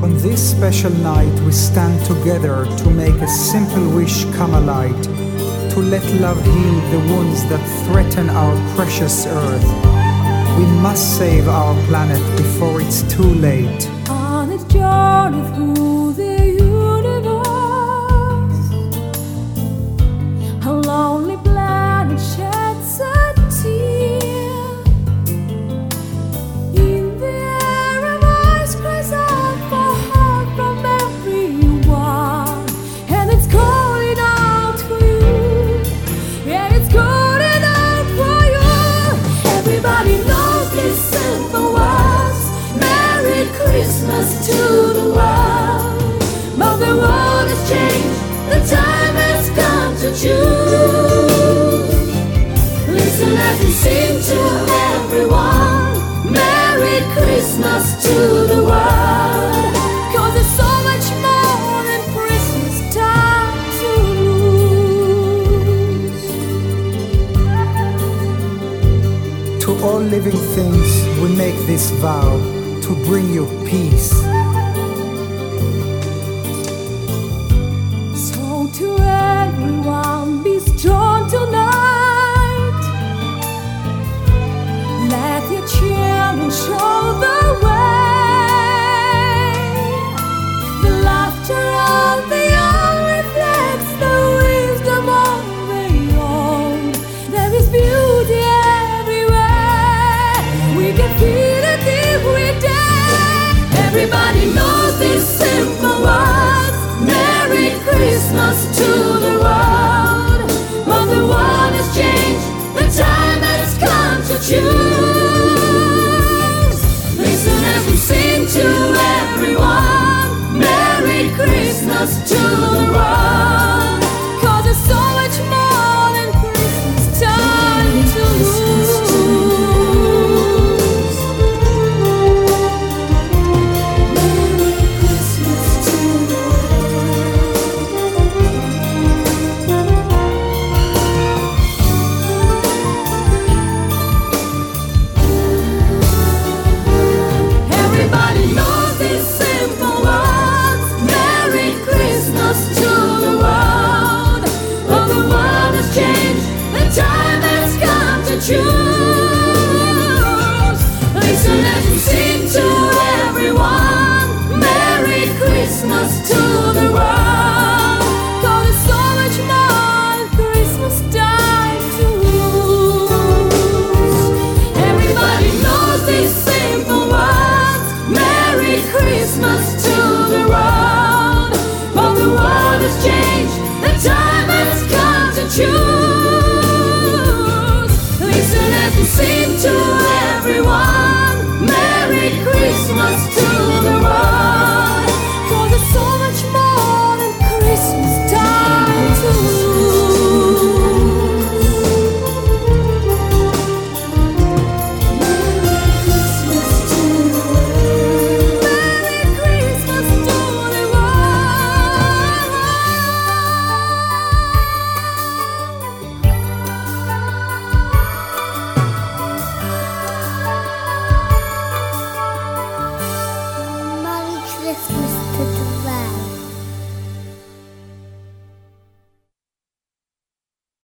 On this special night we stand together to make a simple wish come alight, to let love heal the wounds that threaten our precious earth. We must save our planet before it's too late. On its journey through the universe, a lonely planet sheds a tear. In the air a voice cries out for help from everyone, and it's calling out for you. Yeah, it's calling out for you. Everybody knows these simple words: Merry Christmas to the world. But the world has changed, the time has come to choose. Listen as we sing to everyone, Merry Christmas to the world. 'Cause there's so much more than Christmas time to lose. To all living things we make this vow, to bring you peace. So to everyone, be strong tonight. Let your children show the way. The laughter of the young reflects the wisdom of the old. There is beauty everywhere. We can feel it if we dare. Everybody knows this simple